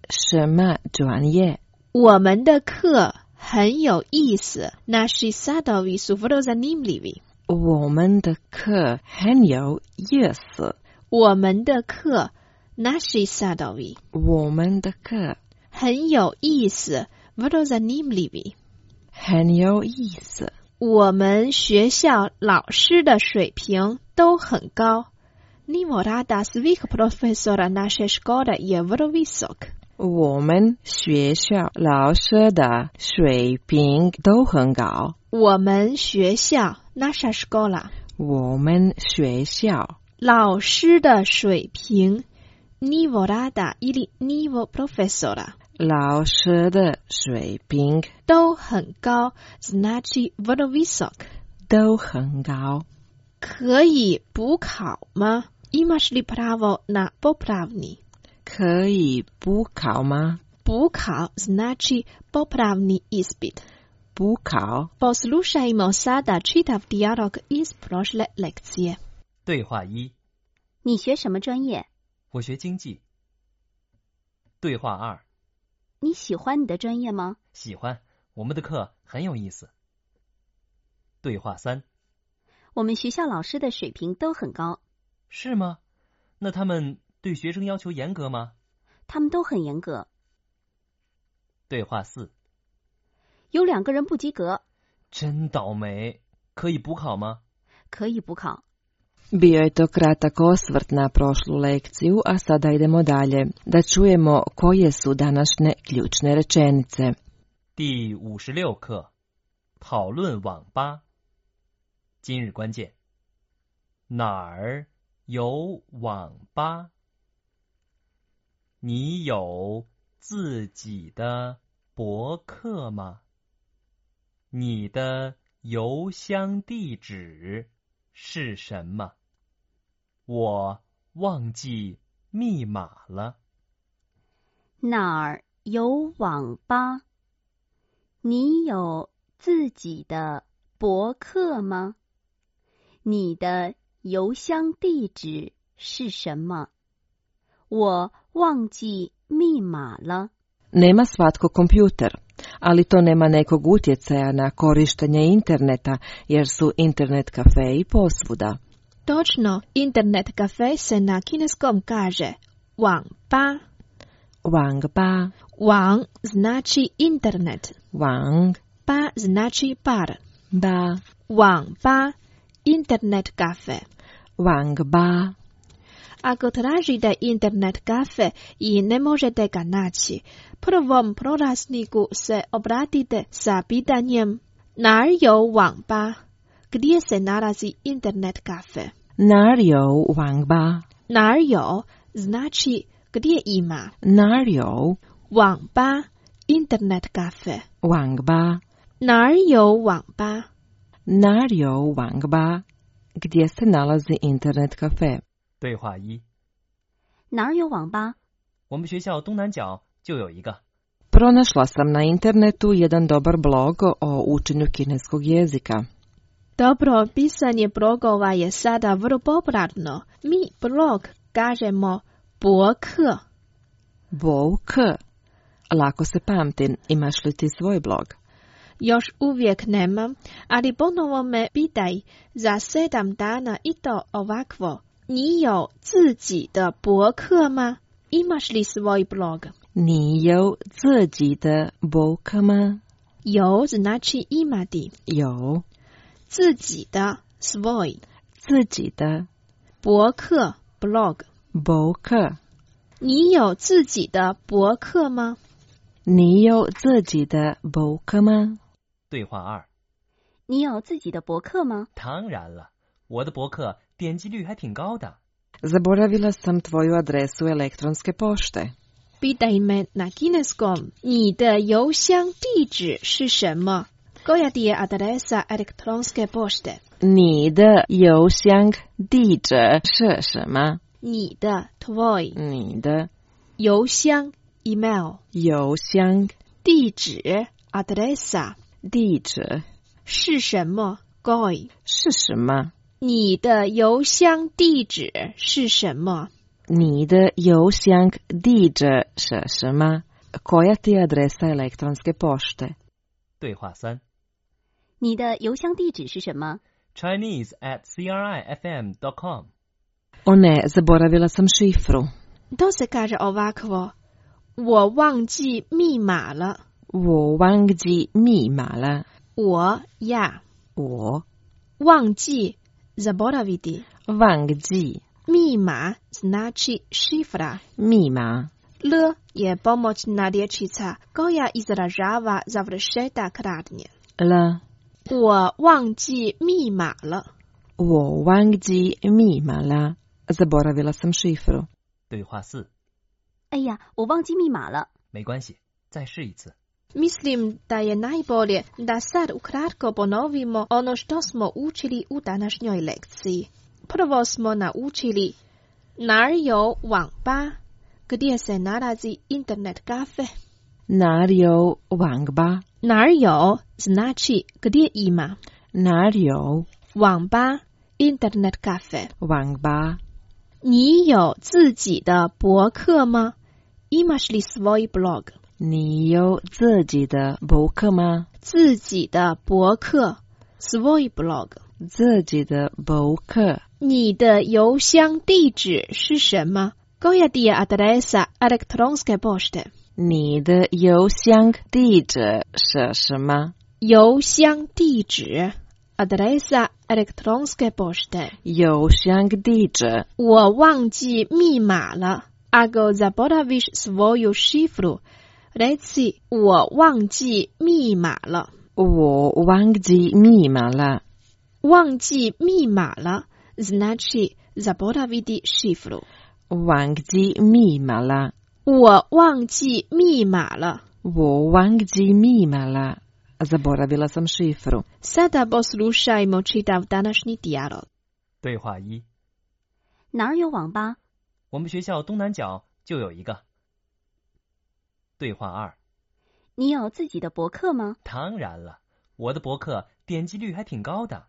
Speaker 1: Shema zhuan ye.
Speaker 15: 我们的课很有意思，naši sadovi su vrlo zanimljivi.
Speaker 1: 我们的课很有意思。
Speaker 15: 我们的课 naši sadovi.
Speaker 1: 我们的课
Speaker 15: 很有意思 vrlo zanimljivi.
Speaker 1: 很有意思。
Speaker 15: 我们学校老师的水平都很高。Nivo rada svih profesora naše škole je vrlo visok.
Speaker 1: 我们学校老师的水平都很高。
Speaker 15: 我们学校 naša škola.
Speaker 1: 我们学校
Speaker 15: 老师的水平 nivo rada ili nivo profesora.
Speaker 1: 老师的水平
Speaker 15: 都很高 znači vrlo visok.
Speaker 1: 都很高。
Speaker 15: 可以补考吗？ Imaš li pravo na popravni?
Speaker 1: 可以补考吗？
Speaker 15: 补考 znači popravni ispit.
Speaker 1: 补考。
Speaker 15: Poslušajmo sada čitav dijalog iz prošle lekcije.
Speaker 11: 对话一：
Speaker 12: 你学什么专业？
Speaker 11: 我学经济。对话二：
Speaker 12: 你喜欢你的专业吗？
Speaker 11: 喜欢，我们的课很有意思。对话三：
Speaker 12: 我们学校老师的水平都很高。
Speaker 11: 是吗？那他们对学生要求严格吗？
Speaker 12: 他们都很严格。
Speaker 11: 对话四：
Speaker 12: 有2个人不及格。
Speaker 11: 真倒霉，可以补考吗？
Speaker 12: 可以补考。
Speaker 1: Bio je to kratak osvrt na prošlu lekciju, a sada idemo dalje, da čujemo koje su današnje ključne rečenice.
Speaker 11: 第56课，讨论网吧。今日关键：哪儿有网吧？你有自己的博客吗？你的邮箱地址是什么？我忘记密码了。
Speaker 12: 哪儿有网吧？你有自己的博客吗？你的邮箱地址是什么？我忘记密码了。
Speaker 1: Nema svatko kompjuter, ali to nema nekog utjecaja na korištenje interneta, jer su internet kafeji posvuda.
Speaker 15: Točno, internet kafe se na kineskom kaže wang ba.
Speaker 1: Wang ba.
Speaker 15: Wang znači internet.
Speaker 1: Wang.
Speaker 15: Ba znači bar.
Speaker 1: Ba.
Speaker 15: Wang ba, internet kafe.
Speaker 1: Wang ba.
Speaker 15: Ako tražite internet kafe i ne možete ga naći, prvom prolazniku se obratite sa pitanjem 哪儿有网吧? Gdje se nalazi internet kafe?
Speaker 1: 哪儿有网吧?
Speaker 15: 哪儿有 znači gdje ima.
Speaker 1: 哪儿有
Speaker 15: 网吧 internet kafe.
Speaker 1: 网吧.
Speaker 15: 哪儿有网吧?
Speaker 1: 哪儿有网吧? Gdje se nalazi internet kafe?
Speaker 11: 对话一：
Speaker 12: 哪儿有网吧？
Speaker 11: 我们学校东南角就有一个。
Speaker 1: Pronašla sam na internetu jedan dobar blog o učenju kineskog jezika.
Speaker 15: Dobro, pisanje blogova je sada vrlo popularno. Mi blog kažemo 博客.
Speaker 1: 博客. Lako se pamti. Imaš li ti svoj blog?
Speaker 15: Još uvijek nemam, ali ponovo me pitaj za 7 dana i to ovakvo. 你有自己的博客吗? Imaš li svoj blog?
Speaker 1: 你有自己的博客吗?
Speaker 15: 有 znači imati.
Speaker 1: 有.
Speaker 15: 自己的 svoj.
Speaker 1: 自己的
Speaker 15: 博客 blog.
Speaker 1: 博客.
Speaker 15: 你有自己的博客吗?
Speaker 1: 你有自己的博客吗?
Speaker 11: 对话二：
Speaker 12: 你有自己的博客吗？
Speaker 11: 当然了， 我的博客点击率还挺高的。
Speaker 1: Zaboravila sam tvoju adresu elektronske pošte.
Speaker 15: Pitaj me na kineskom. 你的邮箱地址是什么? Koja ti je adresa elektronske pošte?
Speaker 1: 你的邮箱地址是什么?
Speaker 15: 你的 tvoj.
Speaker 1: 你的
Speaker 15: 邮箱 email.
Speaker 1: 邮箱
Speaker 15: 地址 adresa.
Speaker 1: 地址
Speaker 15: 是什么 goi.
Speaker 1: 是什么?
Speaker 15: 你的邮箱地址是什么?
Speaker 1: 你的邮箱地址是什么? Koja ti je adresa elektronske pošte?
Speaker 11: 对话3。
Speaker 12: 你的邮箱地址是什么？
Speaker 11: Chinese@crifm.com。
Speaker 1: O ne, zaboravila sam šifru.
Speaker 15: To se kaže ovakvo. 我忘记密码了。
Speaker 1: 我忘记密码了。
Speaker 15: 我 ja。
Speaker 1: 我
Speaker 15: 忘记 zaboraviti。
Speaker 1: 忘记
Speaker 15: 密码 znači šifra。
Speaker 1: 密码
Speaker 15: L je pomoćna rječica koja izražava završetak radnje.
Speaker 1: L
Speaker 15: 我忘记密码了。
Speaker 1: 我忘记密码了。Zaboravila sam šifru.
Speaker 11: 对话4。
Speaker 12: 哎呀，我忘记密码了。
Speaker 11: 没关系，再试一次。
Speaker 15: Mislim da je najbolje da sad ukratko ponovimo ono što smo učili u današnjoj lekciji. Prvo smo naučili 哪儿有网吧 gdje se nalazi internet kafe.
Speaker 1: 哪儿有网吧？
Speaker 15: 哪儿有 znači gdje ima.
Speaker 1: 哪儿有
Speaker 15: 网吧 internet kafe.
Speaker 1: 网吧？
Speaker 15: 你有自己的博客吗 ？Imaš li svoj blog?
Speaker 1: 你有自己的博客吗？
Speaker 15: 自己的博客 svoj blog.
Speaker 1: 自己的博客。
Speaker 15: 你的邮箱地址是什么 ？Koja ti je adresa elektronske pošte?
Speaker 1: 你的邮箱地址是什么？
Speaker 15: 邮箱地址 adresa elektronske pošte.
Speaker 1: 邮箱地址。
Speaker 15: 我忘记密码了。Ako zaboraviš svoju šifru, reci 我忘记密码了。
Speaker 1: 我忘记密码了。
Speaker 15: 忘记密码了 znači zaboraviti šifru.
Speaker 1: 忘记密码了。
Speaker 15: 我忘记密码了。
Speaker 1: 我忘记密码了。Zaboravila sam šifru.
Speaker 15: Sada poslušajmo čitav današnji dijalog.
Speaker 11: 对话1。
Speaker 12: 哪儿有网吧？
Speaker 11: 我们学校东南角就有一个。对话2。
Speaker 12: 你有自己的博客吗？
Speaker 11: 当然了，我的博客点击率还挺高的。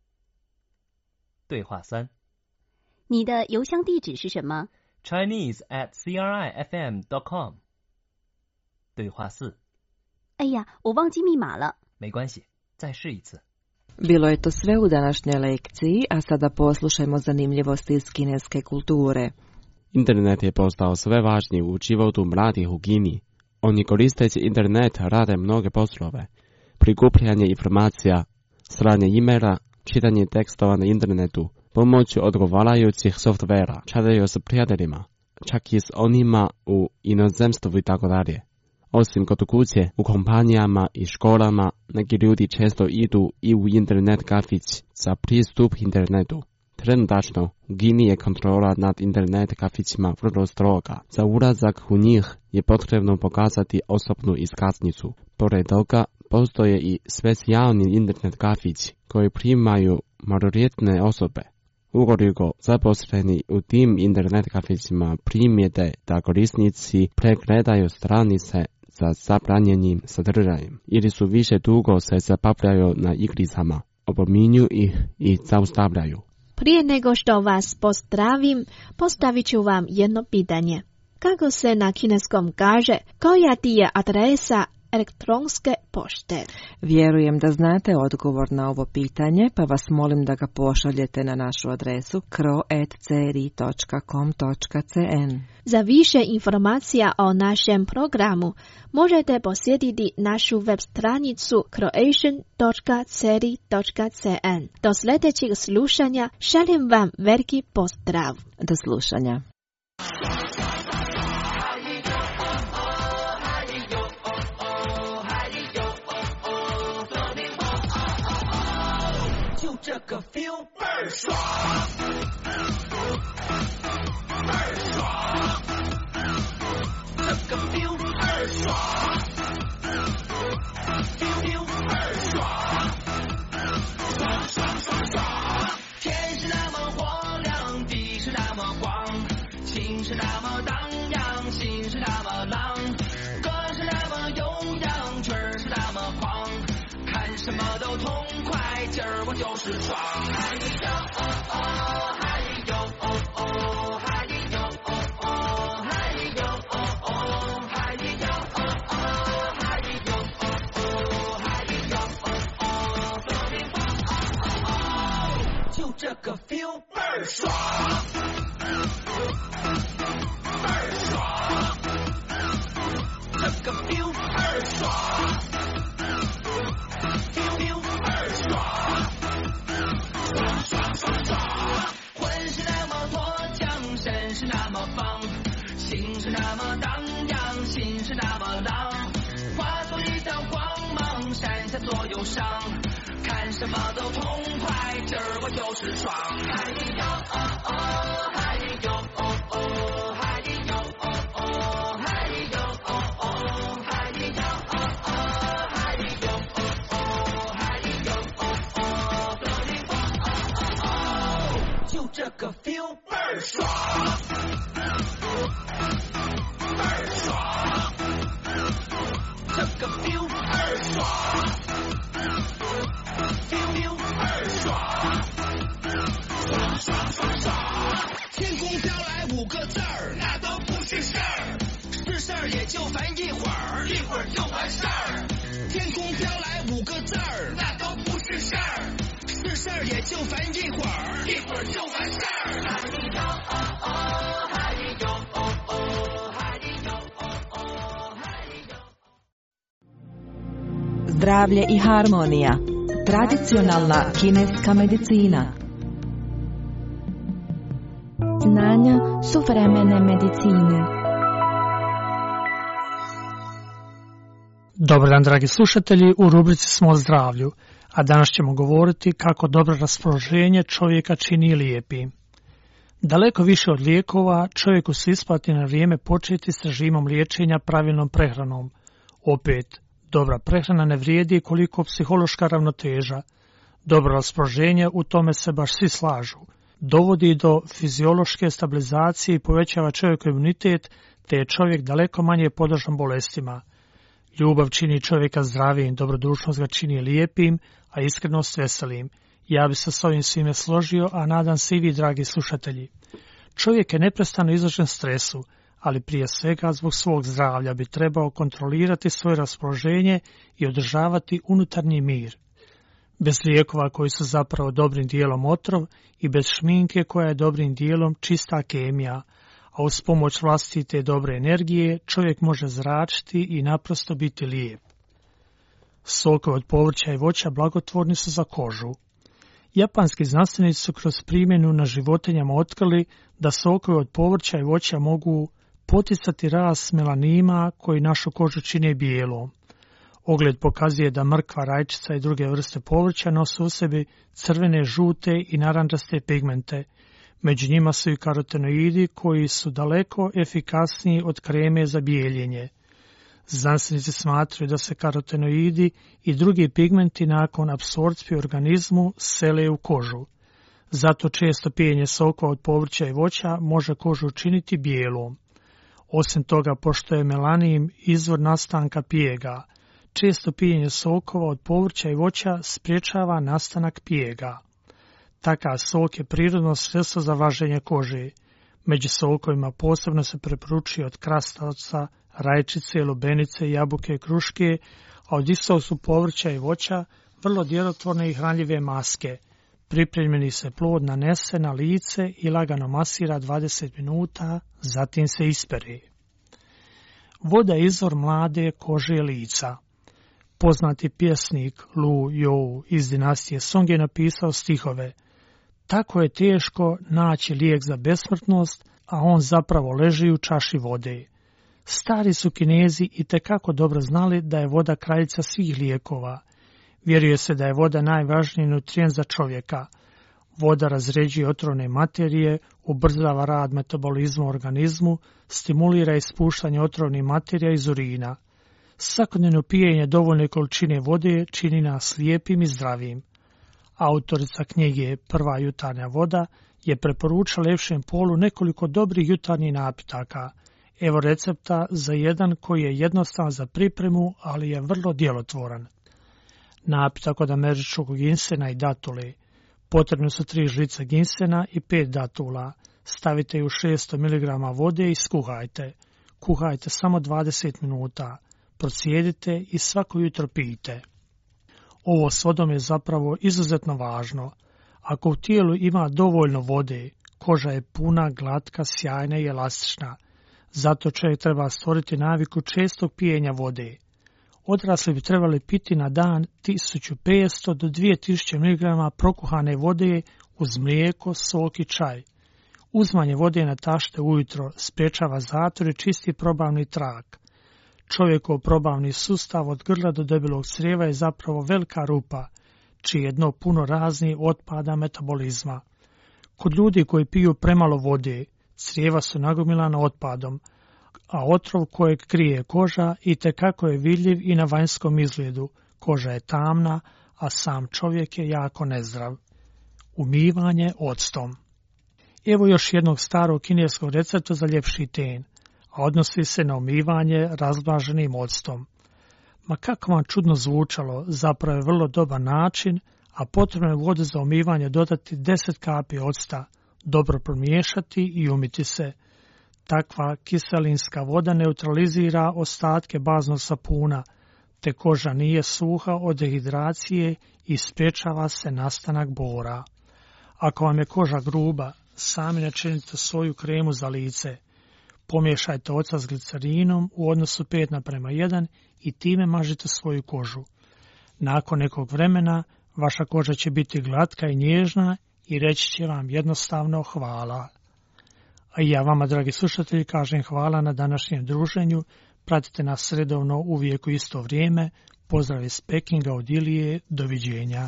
Speaker 11: 对话3。
Speaker 12: 你的邮箱地址是什么？
Speaker 11: Chinese@crifm.com。 对话4。
Speaker 12: 哎呀，我忘记密码了。
Speaker 11: 没关系，再试一次。
Speaker 1: Bilo je to sve u današnjoj lekciji, a sada poslušajmo zanimljivosti iz kineske kulture.
Speaker 14: Internet je postao sve važniji u životu mladih u Kini. Oni koristeći internet rade mnoge poslove. Prikupljanje informacija, slanje e-maila, čitanje tekstova na internetu, pomoću odgovarajućih softvera, čataju s prijateljima, čak i s onima u inozemstvu i tako dalje. Osim kod kuće, u kompanijama i školama, neki ljudi često idu i u internet kafić za pristup internetu. Trenutačno, u Kini je kontrola nad internet kafićima vrlo stroga. Za ulazak u njih je potrebno pokazati osobnu iskaznicu. Pored toga, postoje i specijalni internet kafići koji primaju maloljetne osobe. Ukoliko zaposleni u tim internet kafićima primijete da korisnici pregledaju stranice za zabranjenim sadržajem ili su više dugo se zabavljaju na igricama, opominju ih i zaustavljaju.
Speaker 15: Prije nego što vas pozdravim, postavit ću vam jedno pitanje. Kako se na kineskom kaže koja ti je adresa elektronske pošte?
Speaker 1: Vjerujem da znate odgovor na ovo pitanje, pa vas molim da ga pošaljete na našu adresu kro@cri.com.cn.
Speaker 15: Za više informacija o našem programu možete posjetiti našu web stranicu croatian.cri.cn. Do sljedećeg slušanja šaljem vam veliki pozdrav.
Speaker 1: Do slušanja.
Speaker 16: 这个 feel 倍儿爽，倍儿爽，这个 feel 倍儿爽 ，feel 倍儿爽，爽爽爽爽。天是那么火亮，地是那么广，情是那么荡漾，心是那么浪，歌是那么悠扬，曲儿是那么狂，看什么都痛快，今儿我就是爽。嗨哟哦哦，嗨哟哦哦，嗨哟哦哦，嗨哟哦哦，嗨哟哦哦，嗨哟哦哦，嗨哟哦哦，风铃风哦哦，就这个 feel 倍儿爽，倍儿爽，这个 feel 倍儿爽。爽爽爽，魂是那么脱缰，身是那么放，心是那么荡漾，心是那么浪，化作一道光芒，闪下左右上，看什么都痛快，今儿我就是爽。嗨哟哦哦，嗨哟哦哦，嗨哟哦哦，嗨哟哦哦，嗨哟哦哦，嗨哟哦哦，嗨哟哦哦，风铃风哦哦，就这个 feel 倍儿爽，倍儿爽，这个 feel 倍儿爽 ，feel 倍儿爽，爽爽爽爽。天空飘来5个字儿，那都不是事儿，是事儿也就烦一会儿，一会儿就完事儿。天空飘来5个字儿，那都不是事儿，是事儿也就烦一会儿，一会儿就完事儿。嗨哟哦哦，嗨哟哦哦，嗨哟哦哦，嗨哟。
Speaker 1: Zdravlje i harmonija. Tradicionalna kineska medicina.
Speaker 6: Znanja suvremene medicine.
Speaker 17: Dobar dan, dragi slušatelji, u rubrici smo o zdravlju, a danas ćemo govoriti kako dobro raspoloženje čovjeka čini lijepim. Daleko više od lijekova, čovjeku se isplati na vrijeme početi s režimom liječenja pravilnom prehranom. Opet, dobra prehrana ne vrijedi koliko psihološka ravnoteža. Dobro raspoloženje, u tome se baš svi slažu. Dovodi do fiziološke stabilizacije i povećava čovjekov imunitet, te je čovjek daleko manje podložan bolestima. Ljubav čini čovjeka zdravijim, dobrodušnost ga čini lijepim, a iskrenost veselim. Ja bi se s ovim svime složio, a nadam se i vi, dragi slušatelji. Čovjek je neprestano izložen stresu, ali prije svega zbog svog zdravlja bi trebao kontrolirati svoje raspoloženje i održavati unutarnji mir. Bez lijekova koji su zapravo dobrim dijelom otrov i bez šminke koja je dobrim dijelom čista kemija, a uz pomoć vlastite dobre energije čovjek može zračiti i naprosto biti lijep. Sokovi od povrća i voća blagotvorni su za kožu. Japanski znanstvenici su kroz primjenu na životinjama otkrili da sokovi od povrća i voća mogu poticati rast melanima koji našu kožu čine bijelom. Ogled pokazuje da mrkva, rajčica i druge vrste povrća nose u sebi crvene, žute i narandžaste pigmente. Među njima su i karotenoidi koji su daleko efikasniji od kreme za bijeljenje. Znanstvenici smatraju da se karotenoidi i drugi pigmenti nakon apsorpcije u organizmu sele u kožu. Zato često pijenje sokova od povrća i voća može kožu učiniti bijelom. Osim toga, pošto je melanin izvor nastanka pijega, često pijenje sokova od povrća i voća spriječava nastanak pijega. Takav sok je prirodno sredstvo za važenje kože. Među sokovima posebno se preporučuje od krastavca, rajčice, lubenice, jabuke i kruške, a od istog su povrća i voća vrlo djelotvorne i hranljive maske. Pripremljeni se plod nanese na lice i lagano masira 20 minuta, zatim se ispere. Voda je izvor mlade kože lica. Poznati pjesnik Lu You iz dinastije Song je napisao stihove: tako je teško naći lijek za besmrtnost, a on zapravo leži u čaši vode. Stari su Kinezi itekako dobro znali da je voda kraljica svih lijekova. Vjeruje se da je voda najvažniji nutrijent za čovjeka. Voda razređuje otrovne materije, ubrzava rad metabolizma u organizmu, stimulira ispuštanje otrovnih materija iz urina. Svakodnevno pijenje dovoljne količine vode čini nas lijepim i zdravim. Autorica knjige Prva jutarnja voda je preporučila lepšem polu nekoliko dobrih jutarnjih napitaka. Evo recepta za jedan koji je jednostavan za pripremu, ali je vrlo djelotvoran. Napitak od američkog ginsena i datule. Potrebno su 3 žlice ginsena i 5 datula. Stavite ju u 600 mg vode i skuhajte. Kuhajte samo 20 minuta. Procijedite i svako jutro pijte. Ovo s vodom je zapravo izuzetno važno. Ako u tijelu ima dovoljno vode, koža je puna, glatka, sjajna i elastična. Zato čovjek treba stvoriti naviku čestog pijenja vode. Odrasli bi trebali piti na dan 1500 do 2000 mg prokuhane vode uz mlijeko, sok i čaj. Uzmanje vode na tašte ujutro sprečava zator i čisti probavni trak. Čovjekov probavni sustav od grla do debelog crijeva je zapravo velika rupa, čije je dno puno raznih otpada metabolizma. Kod ljudi koji piju premalo vode, crijeva su nagomilana otpadom, a otrov kojeg krije koža itekako je vidljiv i na vanjskom izgledu. Koža je tamna, a sam čovjek je jako nezdrav. Umivanje octom. Evo još jednog starog kineskog recepta za ljepši ten, a odnosi se na umivanje razblaženim octom. Ma kako vam čudno zvučalo, zapravo je vrlo dobar način, a potrebno je vode za umivanje dodati 10 kapi octa, dobro promiješati i umiti se. Takva kiselinska voda neutralizira ostatke baznog sapuna, te koža nije suha od dehidracije i sprečava se nastanak bora. Ako vam je koža gruba, sami načinite svoju kremu za lice. Pomiješajte ocac s glicerinom u odnosu 5:1 i time mažite svoju kožu. Nakon nekog vremena vaša koža će biti glatka i nježna i reći će vam jednostavno hvala. A i ja vama, dragi slušatelji, kažem hvala na današnjem druženju. Pratite nas redovno uvijek u isto vrijeme. Pozdrav iz Pekinga od Ilije. Doviđenja.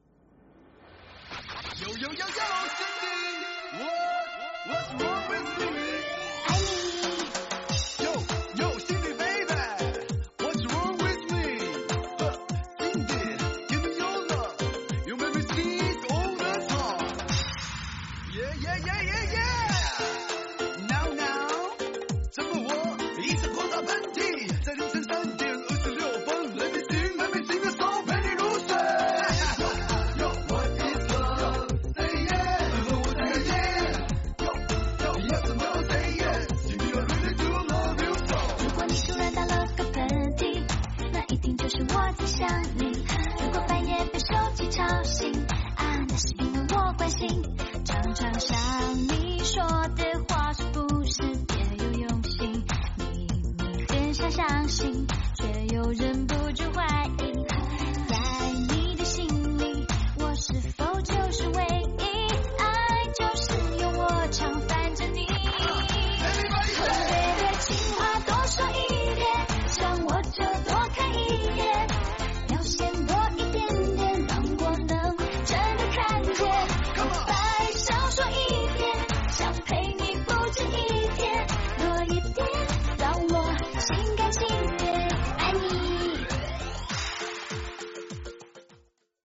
Speaker 16: 常常想你说的话是不是别有用心？你很想相信。